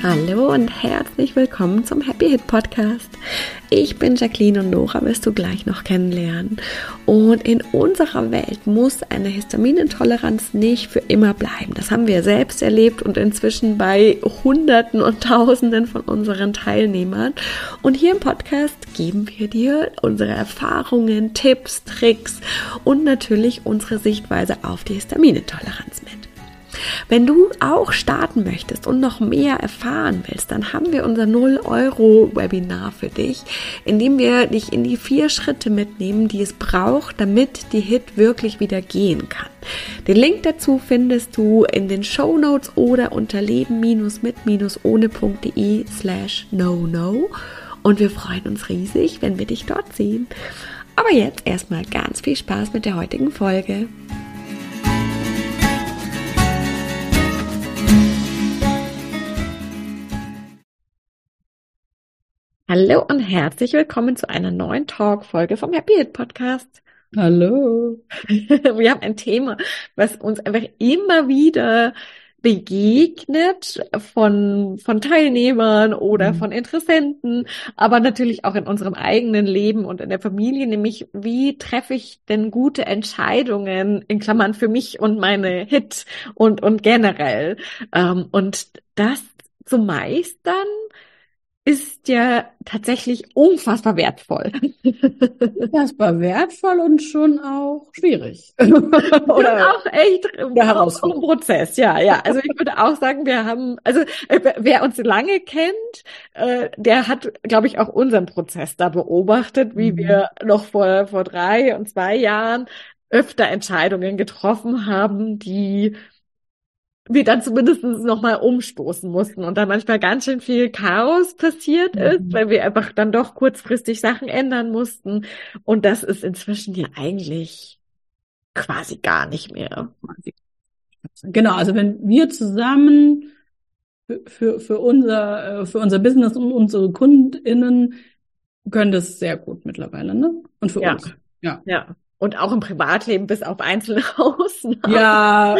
Hallo und herzlich willkommen zum Happy Hit Podcast. Ich bin Jacqueline und Nora wirst du gleich noch kennenlernen. Und in unserer Welt muss eine Histaminintoleranz nicht für immer bleiben. Das haben wir selbst erlebt und inzwischen bei Hunderten und Tausenden von unseren Teilnehmern. Und hier im Podcast geben wir dir unsere Erfahrungen, Tipps, Tricks und natürlich unsere Sichtweise auf die Histaminintoleranz mit. Wenn du auch starten möchtest und noch mehr erfahren willst, dann haben wir unser 0-Euro-Webinar für dich, in dem wir dich in die 4 Schritte mitnehmen, die es braucht, damit die Hit wirklich wieder gehen kann. Den Link dazu findest du in den Shownotes oder unter leben-mit-ohne.de/no-no und wir freuen uns riesig, wenn wir dich dort sehen. Aber jetzt erstmal ganz viel Spaß mit der heutigen Folge. Hallo und herzlich willkommen zu einer neuen Talk-Folge vom Happy Hit Podcast. Hallo. Wir haben ein Thema, was uns einfach immer wieder begegnet von Teilnehmern oder von Interessenten, aber natürlich auch in unserem eigenen Leben und in der Familie, nämlich wie treffe ich denn gute Entscheidungen, in Klammern für mich und meine Hit und generell. Und das zu meistern, ist ja tatsächlich unfassbar wertvoll. Unfassbar wertvoll und schon auch schwierig. Oder auch echt herausfordernd. ein Prozess, ja. Also ich würde auch sagen, wir haben, also wer uns lange kennt, der hat, glaube ich, auch unseren Prozess da beobachtet, wie wir noch vor 3 und 2 Jahren öfter Entscheidungen getroffen haben, die wir dann zumindest nochmal umstoßen mussten und dann manchmal ganz schön viel Chaos passiert ist, weil wir einfach dann doch kurzfristig Sachen ändern mussten. Und das ist inzwischen ja eigentlich quasi gar nicht mehr. Genau, also wenn wir zusammen für unser Business und unsere KundInnen können das sehr gut mittlerweile, ne? Und für uns. Ja. Und auch im Privatleben bis auf einzelne Ausnahmen. Ja,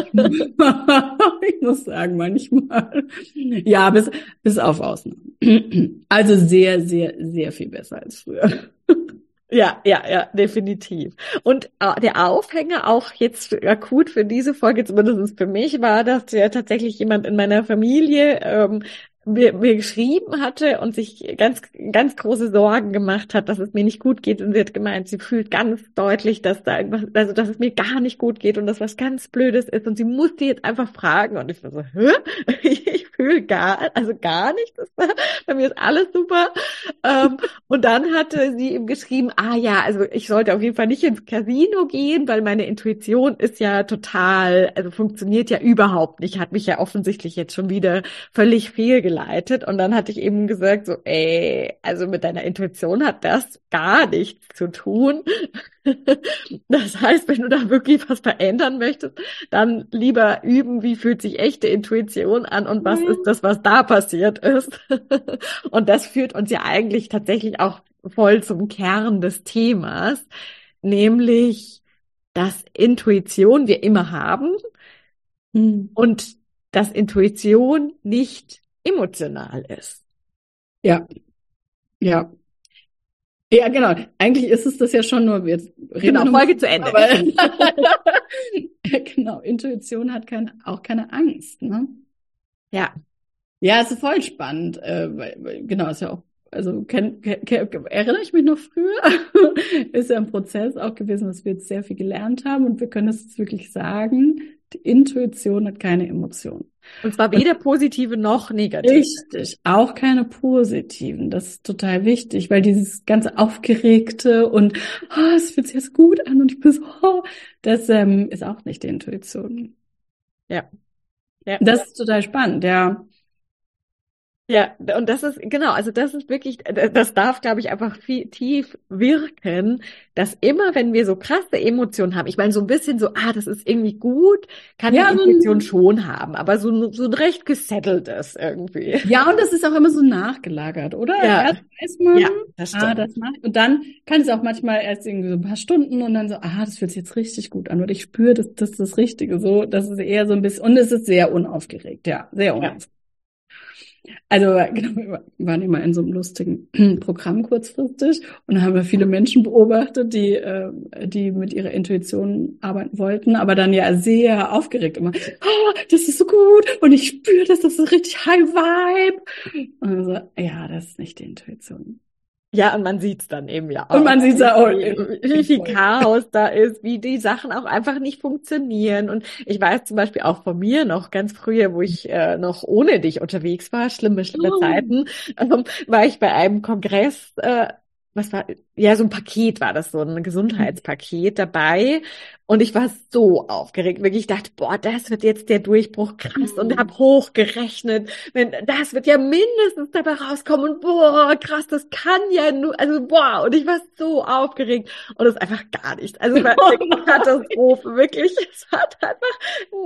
ich muss sagen, manchmal. Ja, bis auf Ausnahmen. Also sehr, sehr, sehr viel besser als früher. Ja, definitiv. Und der Aufhänger auch jetzt akut für diese Folge, zumindest für mich, war, dass ja tatsächlich jemand in meiner Familie mir geschrieben hatte und sich ganz, ganz große Sorgen gemacht hat, dass es mir nicht gut geht. Und sie hat gemeint, sie fühlt ganz deutlich, dass da irgendwas, also dass es mir gar nicht gut geht und dass was ganz Blödes ist. Und sie musste jetzt einfach fragen. Und ich war so, hä? Ich fühle gar nichts. Bei mir ist alles super. Und dann hatte sie ihm geschrieben, also ich sollte auf jeden Fall nicht ins Casino gehen, weil meine Intuition ist ja total, also funktioniert ja überhaupt nicht, hat mich ja offensichtlich jetzt schon wieder völlig fehlgeleitet. Und dann hatte ich eben gesagt, so, also mit deiner Intuition hat das gar nichts zu tun. Das heißt, wenn du da wirklich was verändern möchtest, dann lieber üben, wie fühlt sich echte Intuition an und was ist das, was da passiert ist. Und das führt uns ja eigentlich tatsächlich auch voll zum Kern des Themas, nämlich, dass Intuition wir immer haben und dass Intuition nicht emotional ist. Ja, genau. Eigentlich ist es das ja schon, nur wir reden Folge zu Ende. Aber genau, Intuition hat auch keine Angst, ne? Ja, es ist voll spannend, weil, genau, ist ja auch, also erinnere ich mich noch früher, ist ja ein Prozess auch gewesen, dass wir jetzt sehr viel gelernt haben und wir können es jetzt wirklich sagen, die Intuition hat keine Emotionen. Und zwar weder positive noch negative. Richtig, auch keine positiven. Das ist total wichtig, weil dieses ganze Aufgeregte und es fühlt sich jetzt gut an und ich bin so, das ist auch nicht die Intuition. Ja. Das ist total spannend, ja. Ja, und das ist, genau, also das ist wirklich, das darf, glaube ich, einfach viel tief wirken, dass immer, wenn wir so krasse Emotionen haben, ich meine, so ein bisschen so, das ist irgendwie gut, kann die Intuition schon haben, aber so ein recht gesetteltes irgendwie. Ja, und das ist auch immer so nachgelagert, oder? Ja. Erst weiß man, das stimmt. Das macht, und dann kann es auch manchmal erst irgendwie so ein paar Stunden und dann so, das fühlt sich jetzt richtig gut an, und ich spüre, das ist das Richtige, so, das ist eher so ein bisschen, und es ist sehr unaufgeregt, ja, sehr unaufgeregt. Also genau, wir waren immer in so einem lustigen Programm kurzfristig und haben wir viele Menschen beobachtet, die mit ihrer Intuition arbeiten wollten, aber dann ja sehr aufgeregt immer, das ist so gut und ich spüre das ist richtig High Vibe. Und dann so, ja, das ist nicht die Intuition. Ja, und man sieht's dann eben ja auch. Und man sieht es auch wie viel Chaos da ist, wie die Sachen auch einfach nicht funktionieren. Und ich weiß zum Beispiel auch von mir noch ganz früher, wo ich noch ohne dich unterwegs war, schlimme Zeiten, war ich bei einem Kongress, was war, ja, so ein Paket war das, so ein Gesundheitspaket dabei. Und ich war so aufgeregt, wirklich, ich dachte, boah, das wird jetzt der Durchbruch, krass. Und habe hochgerechnet, das wird ja mindestens dabei rauskommen. Und boah, krass, das kann ja nur, also boah. Und ich war so aufgeregt. Und es ist einfach gar nicht. Also es war eine Katastrophe, wirklich. Es hat einfach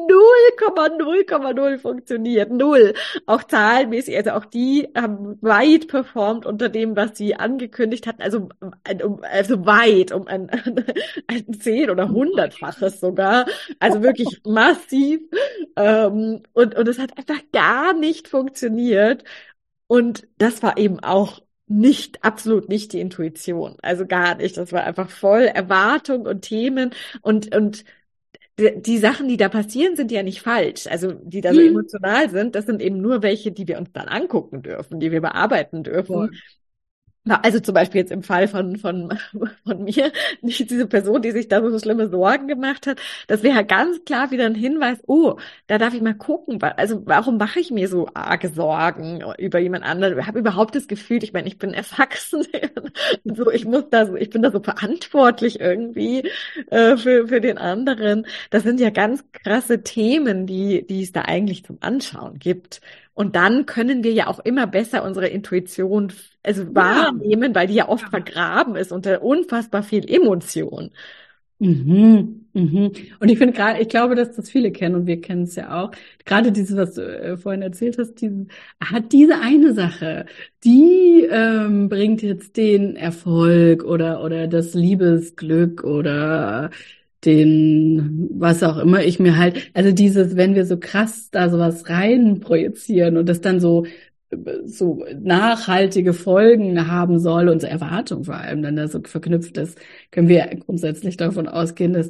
0,0,0 funktioniert. Null. Auch zahlenmäßig, also auch die haben weit performt unter dem, was sie angekündigt hatten. Also weit, um ein 10 oder 100-faches sogar. Also wirklich massiv. Und es hat einfach gar nicht funktioniert. Und das war eben auch absolut nicht die Intuition. Also gar nicht. Das war einfach voll Erwartung und Themen und die Sachen, die da passieren, sind ja nicht falsch. Also die da so emotional sind, das sind eben nur welche, die wir uns dann angucken dürfen, die wir bearbeiten dürfen. Voll. Also zum Beispiel jetzt im Fall von mir, nicht diese Person, die sich da so schlimme Sorgen gemacht hat, das wäre ganz klar wieder ein Hinweis, oh, da darf ich mal gucken, also warum mache ich mir so arge Sorgen über jemand anderen? Ich habe überhaupt das Gefühl, ich meine, ich bin erwachsen, so, ich bin da so verantwortlich irgendwie für den anderen. Das sind ja ganz krasse Themen, die es da eigentlich zum Anschauen gibt. Und dann können wir ja auch immer besser unsere Intuition wahrnehmen, weil die ja oft vergraben ist unter unfassbar viel Emotion. Und ich finde gerade, ich glaube, dass das viele kennen und wir kennen es ja auch. Gerade dieses, was du vorhin erzählt hast, diese eine Sache, die bringt jetzt den Erfolg oder das Liebesglück oder den, was auch immer ich mir halt, also wenn wir so krass da sowas rein projizieren und das dann so nachhaltige Folgen haben soll und so Erwartung vor allem dann da so verknüpft ist, können wir grundsätzlich davon ausgehen, dass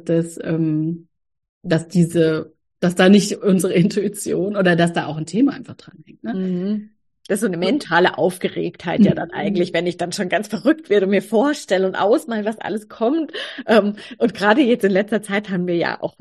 dass da nicht unsere Intuition oder dass da auch ein Thema einfach dran hängt. Ne? Mhm. Das ist so eine mentale Aufgeregtheit ja dann eigentlich, wenn ich dann schon ganz verrückt werde und mir vorstelle und ausmale, was alles kommt. Und gerade jetzt in letzter Zeit haben wir ja auch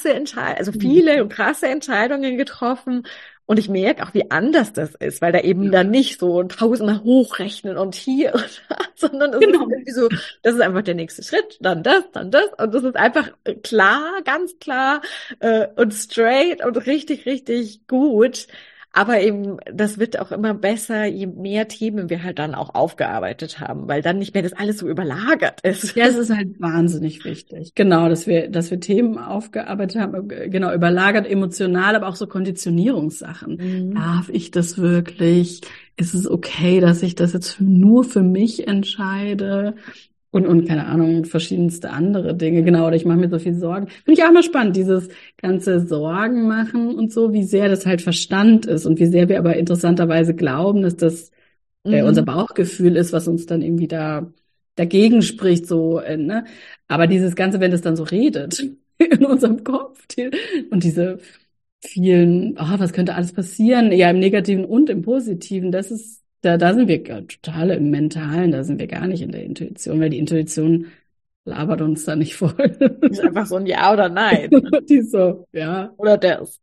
viele und krasse Entscheidungen getroffen. Und ich merke auch, wie anders das ist, weil da eben dann nicht so 1000-mal hochrechnen und hier und da, sondern es ist irgendwie so, das ist einfach der nächste Schritt, dann das. Und das ist einfach klar, ganz klar und straight und richtig, richtig gut. Aber eben, das wird auch immer besser, je mehr Themen wir halt dann auch aufgearbeitet haben, weil dann nicht mehr das alles so überlagert ist. Ja, es ist halt wahnsinnig wichtig. Genau, dass wir Themen aufgearbeitet haben, genau, überlagert, emotional, aber auch so Konditionierungssachen. Darf ich das wirklich? Ist es okay, dass ich das jetzt nur für mich entscheide? Und keine Ahnung, verschiedenste andere Dinge. Genau, oder ich mache mir so viel Sorgen. Finde ich auch mal spannend, dieses ganze Sorgen machen und so, wie sehr das halt Verstand ist und wie sehr wir aber interessanterweise glauben, dass das unser Bauchgefühl ist, was uns dann irgendwie dagegen spricht, so, ne? Aber dieses Ganze, wenn das dann so redet in unserem Kopf und diese vielen, was könnte alles passieren? Ja, im Negativen und im Positiven, da sind wir total im Mentalen, da sind wir gar nicht in der Intuition, weil die Intuition labert uns da nicht voll. Das ist einfach so ein Ja oder Nein. Die ist so, ja. Oder das.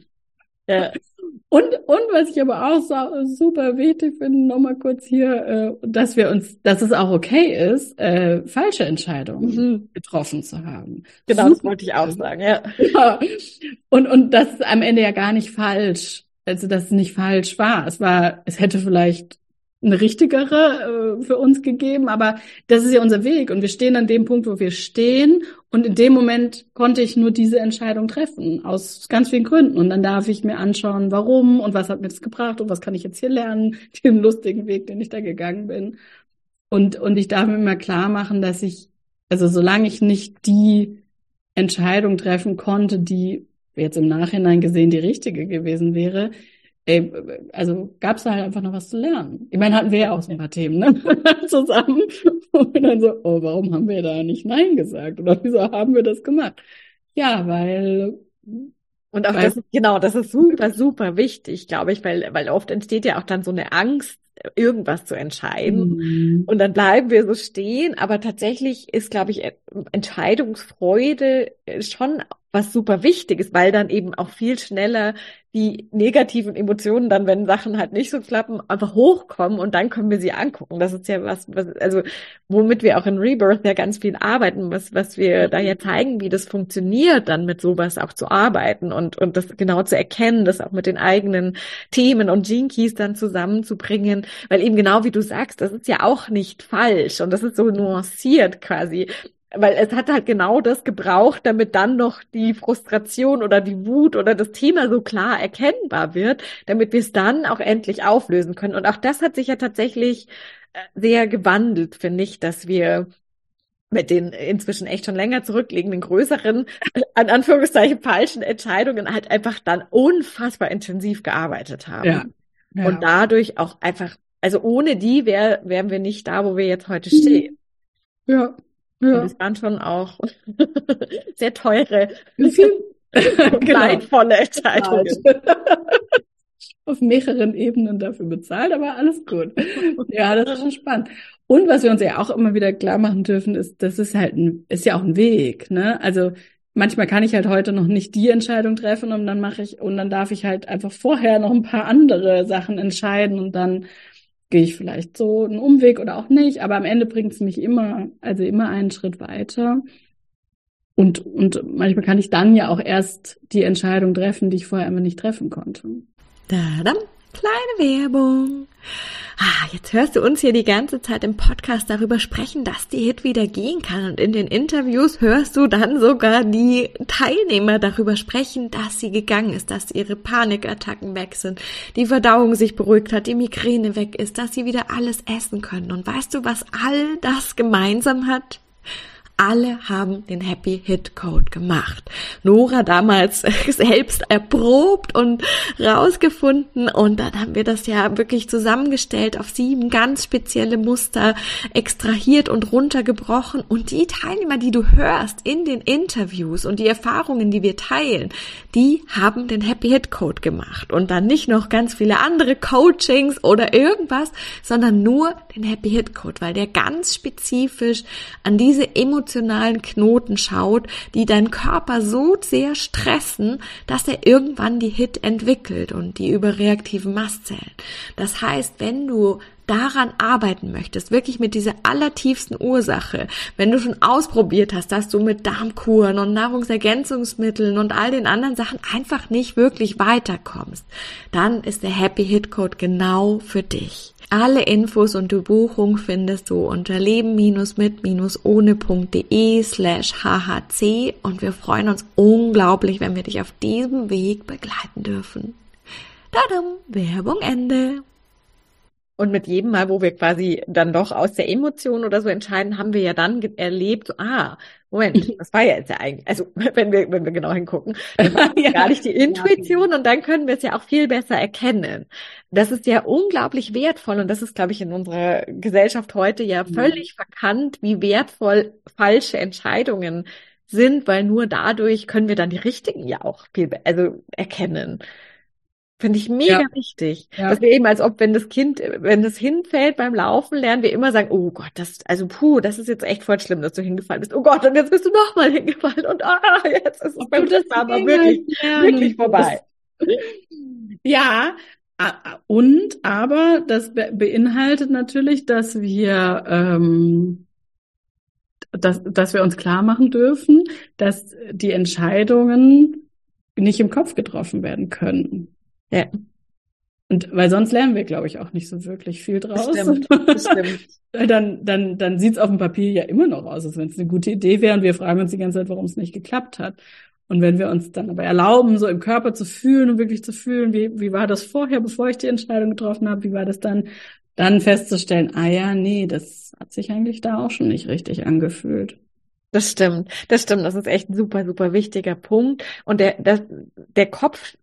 Ja. Und was ich aber auch super wichtig finde, nochmal kurz hier, dass es auch okay ist, falsche Entscheidungen getroffen zu haben. Genau, super. Das wollte ich auch sagen, ja. Ja. Und das ist am Ende ja gar nicht falsch. Also, dass es nicht falsch war. Es hätte vielleicht eine richtigere für uns gegeben, aber das ist ja unser Weg und wir stehen an dem Punkt, wo wir stehen und in dem Moment konnte ich nur diese Entscheidung treffen, aus ganz vielen Gründen und dann darf ich mir anschauen, warum und was hat mir das gebracht und was kann ich jetzt hier lernen, den lustigen Weg, den ich da gegangen bin und ich darf mir immer klar machen, dass also solange ich nicht die Entscheidung treffen konnte, die jetzt im Nachhinein gesehen die richtige gewesen wäre, ey, also gab's da halt einfach noch was zu lernen. Ich meine, hatten wir ja auch so ein paar Themen, ne? Zusammen. Und dann so, oh, warum haben wir da nicht Nein gesagt? Oder wieso haben wir das gemacht? Ja, Und auch das ist super, super wichtig, glaube ich, weil oft entsteht ja auch dann so eine Angst, irgendwas zu entscheiden. Und dann bleiben wir so stehen. Aber tatsächlich ist, glaube ich, Entscheidungsfreude schon was super Wichtiges, weil dann eben auch viel schneller die negativen Emotionen dann, wenn Sachen halt nicht so klappen, einfach hochkommen und dann können wir sie angucken. Das ist ja also womit wir auch in Rebirth ja ganz viel arbeiten, was wir da ja zeigen, wie das funktioniert, dann mit sowas auch zu arbeiten und das genau zu erkennen, das auch mit den eigenen Themen und Gene Keys dann zusammenzubringen, weil eben genau wie du sagst, das ist ja auch nicht falsch und das ist so nuanciert quasi. Weil es hat halt genau das gebraucht, damit dann noch die Frustration oder die Wut oder das Thema so klar erkennbar wird, damit wir es dann auch endlich auflösen können. Und auch das hat sich ja tatsächlich sehr gewandelt, finde ich, dass wir mit den inzwischen echt schon länger zurückliegenden, größeren, an Anführungszeichen falschen Entscheidungen halt einfach dann unfassbar intensiv gearbeitet haben. Ja. Und dadurch auch einfach, also ohne die wären wir nicht da, wo wir jetzt heute stehen. Ja. Und das waren schon auch sehr teure, leidvolle Entscheidungen. Auf mehreren Ebenen dafür bezahlt, aber alles gut. Ja, das ist schon spannend. Und was wir uns ja auch immer wieder klar machen dürfen, ist, das ist halt ist ja auch ein Weg, ne? Also manchmal kann ich halt heute noch nicht die Entscheidung treffen und dann darf ich halt einfach vorher noch ein paar andere Sachen entscheiden und dann gehe ich vielleicht so einen Umweg oder auch nicht, aber am Ende bringt es mich immer einen Schritt weiter. Und manchmal kann ich dann ja auch erst die Entscheidung treffen, die ich vorher einfach nicht treffen konnte. Tadam, kleine Werbung. Jetzt hörst du uns hier die ganze Zeit im Podcast darüber sprechen, dass die Hit wieder gehen kann. Und in den Interviews hörst du dann sogar die Teilnehmer darüber sprechen, dass sie gegangen ist, dass ihre Panikattacken weg sind, die Verdauung sich beruhigt hat, die Migräne weg ist, dass sie wieder alles essen können. Und weißt du, was all das gemeinsam hat? Alle haben den Happy Hit Code gemacht. Nora damals selbst erprobt und rausgefunden und dann haben wir das ja wirklich zusammengestellt, auf 7 ganz spezielle Muster extrahiert und runtergebrochen und die Teilnehmer, die du hörst in den Interviews und die Erfahrungen, die wir teilen, die haben den Happy Hit Code gemacht und dann nicht noch ganz viele andere Coachings oder irgendwas, sondern nur den Happy Hit Code, weil der ganz spezifisch an diese emotionalen Knoten schaut, die deinen Körper so sehr stressen, dass er irgendwann die Hit entwickelt und die überreaktiven Mastzellen. Das heißt, wenn du daran arbeiten möchtest, wirklich mit dieser allertiefsten Ursache, wenn du schon ausprobiert hast, dass du mit Darmkuren und Nahrungsergänzungsmitteln und all den anderen Sachen einfach nicht wirklich weiterkommst, dann ist der Happy Hit Code genau für dich. Alle Infos und die Buchung findest du unter leben-mit-ohne.de/hhc und wir freuen uns unglaublich, wenn wir dich auf diesem Weg begleiten dürfen. Tadam, Werbung Ende. Und mit jedem Mal, wo wir quasi dann doch aus der Emotion oder so entscheiden, haben wir ja dann erlebt, so, Moment, das war ja jetzt ja eigentlich, also wenn wir genau hingucken, das war ja gar nicht die Intuition und dann können wir es ja auch viel besser erkennen. Das ist ja unglaublich wertvoll und das ist, glaube ich, in unserer Gesellschaft heute ja völlig verkannt, wie wertvoll falsche Entscheidungen sind, weil nur dadurch können wir dann die richtigen ja auch erkennen. Finde ich mega wichtig, dass wir eben, als ob wenn das hinfällt beim Laufen, lernen wir immer sagen, oh Gott, das ist jetzt echt voll schlimm, dass du hingefallen bist. Oh Gott, und jetzt bist du nochmal hingefallen und jetzt ist es beim dritten aber wirklich vorbei. Ja, aber das beinhaltet natürlich, dass wir uns klar machen dürfen, dass die Entscheidungen nicht im Kopf getroffen werden können. Ja. Und weil sonst lernen wir, glaube ich, auch nicht so wirklich viel draus. Das stimmt. Dann sieht's auf dem Papier ja immer noch aus, als wenn es eine gute Idee wäre und wir fragen uns die ganze Zeit, warum es nicht geklappt hat. Und wenn wir uns dann aber erlauben, so im Körper zu fühlen und wirklich zu fühlen, wie war das vorher, bevor ich die Entscheidung getroffen habe, wie war das dann festzustellen, das hat sich eigentlich da auch schon nicht richtig angefühlt. Das stimmt. Das ist echt ein super, super wichtiger Punkt. Und der Kopf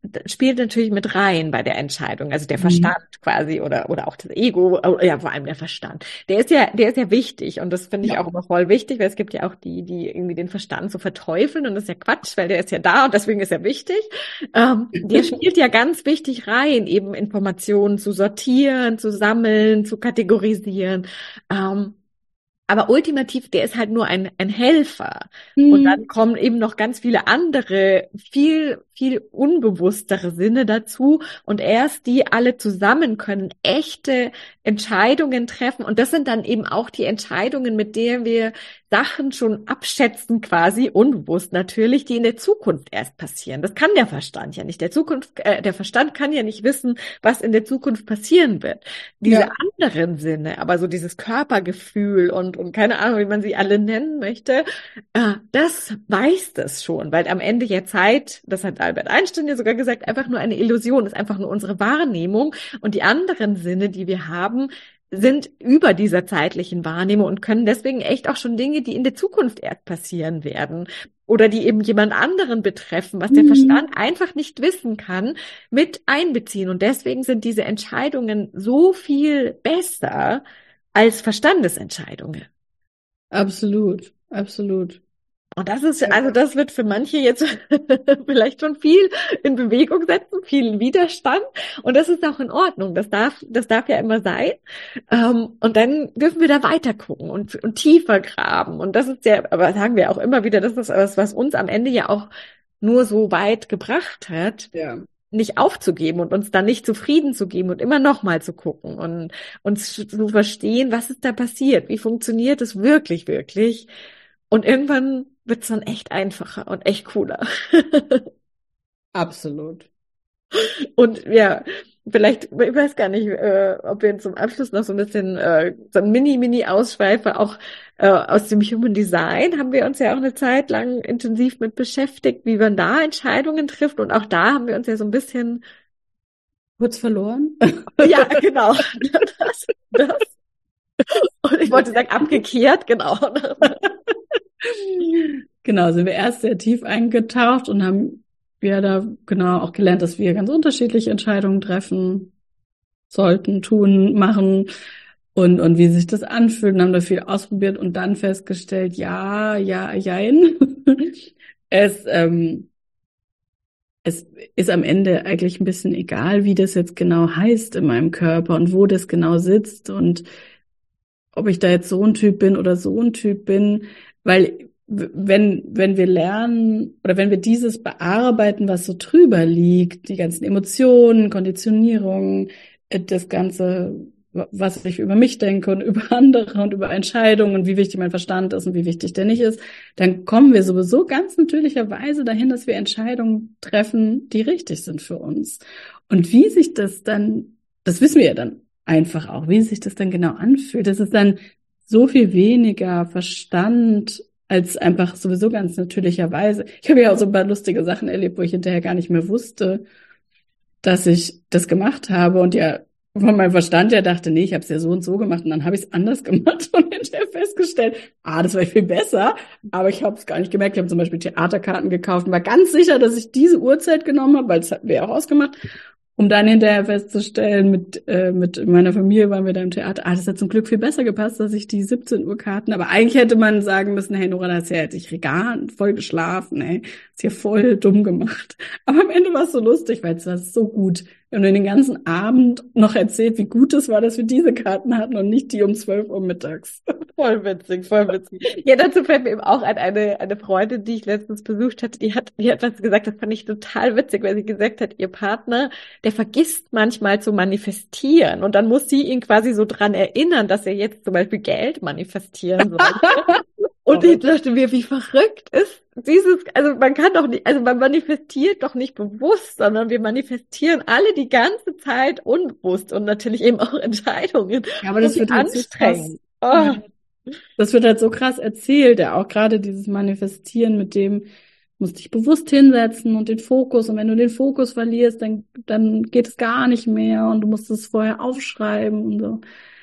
spielt natürlich mit rein bei der Entscheidung. Also der Mhm. Verstand quasi oder auch das Ego, ja, vor allem der Verstand. Der ist ja wichtig und das finde ich Ja. auch immer voll wichtig, weil es gibt ja auch die irgendwie den Verstand so verteufeln und das ist ja Quatsch, weil der ist ja da und deswegen ist er wichtig. Der spielt ja ganz wichtig rein, eben Informationen zu sortieren, zu sammeln, zu kategorisieren. Ähm, aber ultimativ, der ist halt nur ein Helfer. Und dann Mhm. kommen eben noch ganz viele andere, viel unbewusstere Sinne dazu. Und erst die alle zusammen können echte Entscheidungen treffen. Und das sind dann eben auch die Entscheidungen, mit denen wir Sachen schon abschätzen, quasi unbewusst natürlich, die in der Zukunft erst passieren. Das kann der Verstand ja nicht. Der Verstand kann ja nicht wissen, was in der Zukunft passieren wird. Diese Ja. anderen Sinne, aber so dieses Körpergefühl und keine Ahnung, wie man sie alle nennen möchte, das weiß das schon, weil am Ende ja Zeit, das hat Albert Einstein ja sogar gesagt, einfach nur eine Illusion, ist einfach nur unsere Wahrnehmung und die anderen Sinne, die wir haben, sind über dieser zeitlichen Wahrnehmung und können deswegen echt auch schon Dinge, die in der Zukunft erst passieren werden oder die eben jemand anderen betreffen, was der Verstand Mhm. einfach nicht wissen kann, mit einbeziehen. Und deswegen sind diese Entscheidungen so viel besser als Verstandesentscheidungen. Absolut, absolut. Und das ist, also das wird für manche jetzt vielleicht schon viel in Bewegung setzen, viel Widerstand. Und das ist auch in Ordnung. Das darf ja immer sein. Und dann dürfen wir da weiter gucken und tiefer graben. Und das ist ja, aber sagen wir auch immer wieder, das ist was uns am Ende ja auch nur so weit gebracht hat, Ja. nicht aufzugeben und uns dann nicht zufrieden zu geben und immer noch mal zu gucken und uns zu verstehen, was ist da passiert? Wie funktioniert es wirklich, wirklich? Und irgendwann wird es dann echt einfacher und echt cooler. Absolut. Und ja, vielleicht, ich weiß gar nicht, ob wir zum Abschluss noch so ein bisschen so ein Mini-Ausschweifer auch aus dem Human Design haben wir uns ja auch eine Zeit lang intensiv mit beschäftigt, wie man da Entscheidungen trifft. Und auch da haben wir uns ja so ein bisschen, Kurz verloren. ja, genau, das. Und ich wollte sagen, abgekehrt, genau. Genau, sind wir erst sehr tief eingetaucht und haben ja da genau auch gelernt, dass wir ganz unterschiedliche Entscheidungen treffen sollten, tun, machen und wie sich das anfühlt und haben da viel ausprobiert und dann festgestellt, ja, jein. Es, es ist am Ende eigentlich ein bisschen egal, wie das jetzt genau heißt in meinem Körper und wo das genau sitzt und ob ich da jetzt so ein Typ bin oder so ein Typ bin, weil wenn wir lernen oder wenn wir dieses bearbeiten, was so drüber liegt, die ganzen Emotionen, Konditionierungen, das Ganze, was ich über mich denke und über andere und über Entscheidungen und wie wichtig mein Verstand ist und wie wichtig der nicht ist, dann kommen wir sowieso ganz natürlicherweise dahin, dass wir Entscheidungen treffen, die richtig sind für uns. Und wie sich das dann, das wissen wir ja dann einfach auch, wie sich das dann genau anfühlt. Das ist dann so viel weniger Verstand als einfach sowieso ganz natürlicherweise. Ich habe ja auch so ein paar lustige Sachen erlebt, wo ich hinterher gar nicht mehr wusste, dass ich das gemacht habe und ja von meinem Verstand her dachte, nee, ich habe es ja so und so gemacht und dann habe ich es anders gemacht und hinterher festgestellt, das war viel besser, aber ich habe es gar nicht gemerkt. Ich habe zum Beispiel Theaterkarten gekauft und war ganz sicher, dass ich diese Uhrzeit genommen habe, weil das hatten wir auch ausgemacht. Um dann hinterher festzustellen, mit meiner Familie waren wir da im Theater, das hat zum Glück viel besser gepasst, dass ich die 17 Uhr Karten, aber eigentlich hätte man sagen müssen, hey Nora, das hätte ich Regal voll geschlafen, ey, ist hier voll dumm gemacht. Aber am Ende war es so lustig, weil es war so gut. Wir haben den ganzen Abend noch erzählt, wie gut es war, dass wir diese Karten hatten und nicht die um 12 Uhr mittags. Voll witzig, voll witzig. Ja, dazu fällt mir eben auch eine Freundin, die ich letztens besucht hatte, die hat was gesagt, das fand ich total witzig, weil sie gesagt hat, ihr Partner, der vergisst manchmal zu manifestieren und dann muss sie ihn quasi so dran erinnern, dass er jetzt zum Beispiel Geld manifestieren sollte. Und ich dachte mir, wie verrückt ist also man kann doch nicht, also man manifestiert doch nicht bewusst, sondern wir manifestieren alle die ganze Zeit unbewusst und natürlich eben auch Entscheidungen. Ja, aber Und das wie wird halt so krass. anstrengend. Oh. Das wird halt so krass erzählt, ja auch gerade dieses Manifestieren mit dem, musst dich bewusst hinsetzen und den Fokus. Und wenn du den Fokus verlierst, dann geht es gar nicht mehr und du musst es vorher aufschreiben und so.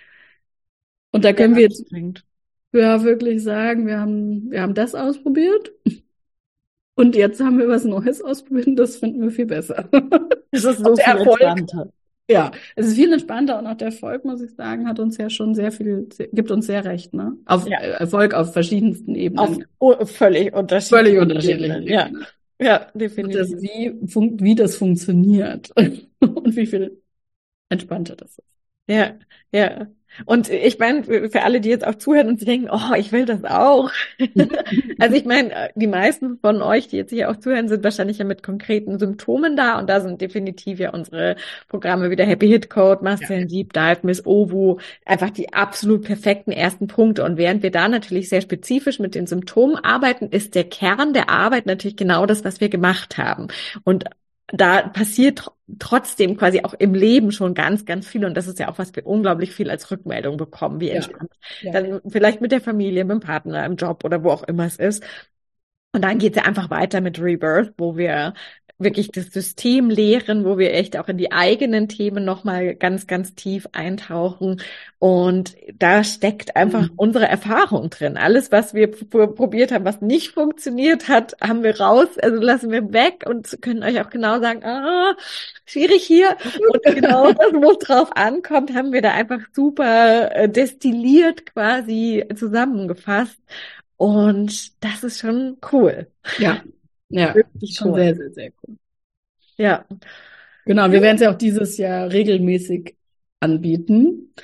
Und da können wir jetzt ja wirklich sagen, wir haben das ausprobiert. Und jetzt haben wir was Neues ausprobiert und das finden wir viel besser. Das ist so viel entspannter. Ja, es ist viel entspannter und auch der Erfolg, muss ich sagen, hat uns ja schon gibt uns sehr recht, ne? Erfolg auf verschiedensten Ebenen. Völlig unterschiedlich. Völlig unterschiedlich. Ja. Ja, definitiv. Wie das funktioniert und wie viel entspannter das ist. Ja, ja. Und ich meine, für alle, die jetzt auch zuhören und sie denken, oh, ich will das auch. Also ich meine, die meisten von euch, die jetzt hier auch zuhören, sind wahrscheinlich ja mit konkreten Symptomen da. Und da sind definitiv ja unsere Programme wie der Happy Hit Code, Mastzellen Deep Dive, Miss Ovu, einfach die absolut perfekten ersten Punkte. Und während wir da natürlich sehr spezifisch mit den Symptomen arbeiten, ist der Kern der Arbeit natürlich genau das, was wir gemacht haben. Und da passiert trotzdem quasi auch im Leben schon ganz, ganz viel. Und das ist ja auch, was wir unglaublich viel als Rückmeldung bekommen, wie entspannt. Dann vielleicht mit der Familie, mit dem Partner, im Job oder wo auch immer es ist. Und dann geht es ja einfach weiter mit Rebirth, wo wir wirklich das System lehren, wo wir echt auch in die eigenen Themen nochmal ganz, ganz tief eintauchen. Und da steckt einfach unsere Erfahrung drin. Alles, was wir probiert haben, was nicht funktioniert hat, haben wir raus, also lassen wir weg und können euch auch genau sagen, schwierig hier. Und genau das, wo es drauf ankommt, haben wir da einfach super destilliert quasi zusammengefasst. Und das ist schon cool. Ja. Ja, wirklich schon cool. sehr, sehr, sehr cool. Ja. Genau, wir werden es ja auch dieses Jahr regelmäßig anbieten.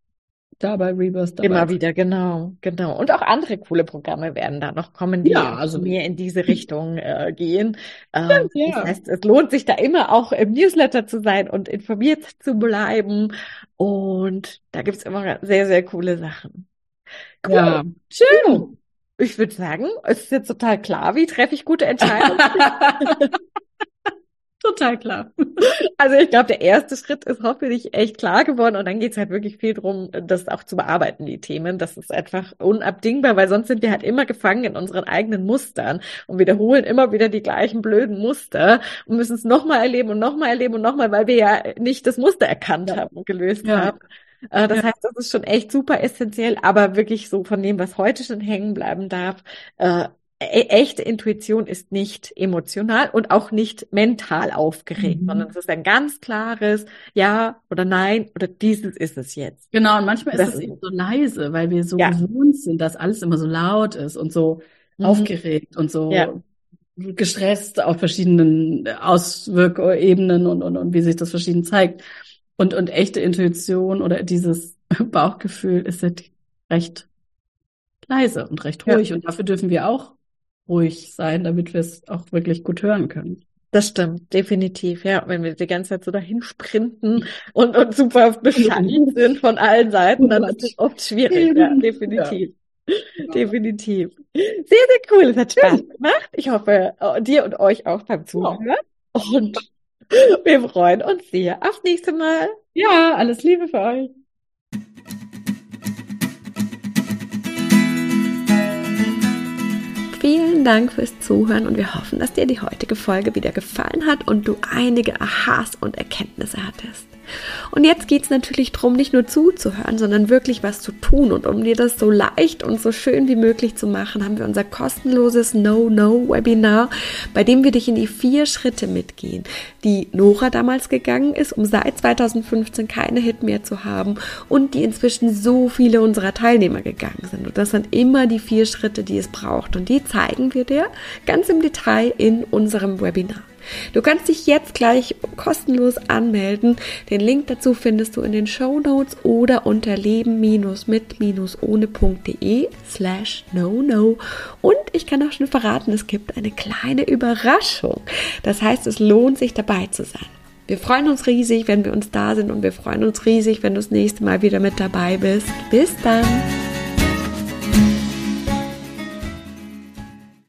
Da bei Rebirth dabei. Immer wieder, genau. Und auch andere coole Programme werden da noch kommen, die mehr in diese Richtung gehen. Das heißt, es lohnt sich da immer auch im Newsletter zu sein und informiert zu bleiben. Und da gibt's immer sehr, sehr coole Sachen. Cool. Ja, schön. Ich würde sagen, es ist jetzt total klar, wie treffe ich gute Entscheidungen. Total klar. Also ich glaube, der erste Schritt ist hoffentlich echt klar geworden und dann geht's halt wirklich viel drum, das auch zu bearbeiten, die Themen. Das ist einfach unabdingbar, weil sonst sind wir halt immer gefangen in unseren eigenen Mustern und wiederholen immer wieder die gleichen blöden Muster und müssen es nochmal erleben und nochmal erleben und nochmal, weil wir ja nicht das Muster erkannt haben und gelöst haben. Das heißt, das ist schon echt super essentiell, aber wirklich so von dem, was heute schon hängen bleiben darf, echte Intuition ist nicht emotional und auch nicht mental aufgeregt, sondern es ist ein ganz klares Ja oder Nein oder dieses ist es jetzt. Genau, und manchmal ist es eben so leise, weil wir so gewohnt sind, dass alles immer so laut ist und so aufgeregt und so gestresst auf verschiedenen Auswirkebenen und wie sich das verschieden zeigt. Und echte Intuition oder dieses Bauchgefühl ist halt recht leise und recht ruhig. Und dafür dürfen wir auch ruhig sein, damit wir es auch wirklich gut hören können. Das stimmt, definitiv, ja. Wenn wir die ganze Zeit so dahin sprinten und super beschallt sind von allen Seiten, dann ist es oft schwierig. Ja, definitiv. Ja. Definitiv. Sehr, sehr cool. Es hat Spaß gemacht. Ich hoffe, dir und euch auch beim Zuhören. Und wir freuen uns sehr aufs nächste Mal. Ja, alles Liebe für euch. Vielen Dank fürs Zuhören und wir hoffen, dass dir die heutige Folge wieder gefallen hat und du einige Aha's und Erkenntnisse hattest. Und jetzt geht es natürlich darum, nicht nur zuzuhören, sondern wirklich was zu tun. Und um dir das so leicht und so schön wie möglich zu machen, haben wir unser kostenloses No-No-Webinar, bei dem wir dich in die 4 Schritte mitgehen, die Nora damals gegangen ist, um seit 2015 keine Hit mehr zu haben und die inzwischen so viele unserer Teilnehmer gegangen sind. Und das sind immer die 4 Schritte, die es braucht. Und die zeigen wir dir ganz im Detail in unserem Webinar. Du kannst dich jetzt gleich kostenlos anmelden. Den Link dazu findest du in den Shownotes oder unter leben-mit-ohne.de/no-no. Und ich kann auch schon verraten, es gibt eine kleine Überraschung. Das heißt, es lohnt sich dabei zu sein. Wir freuen uns riesig, wenn wir uns da sind und wir freuen uns riesig, wenn du das nächste Mal wieder mit dabei bist. Bis dann!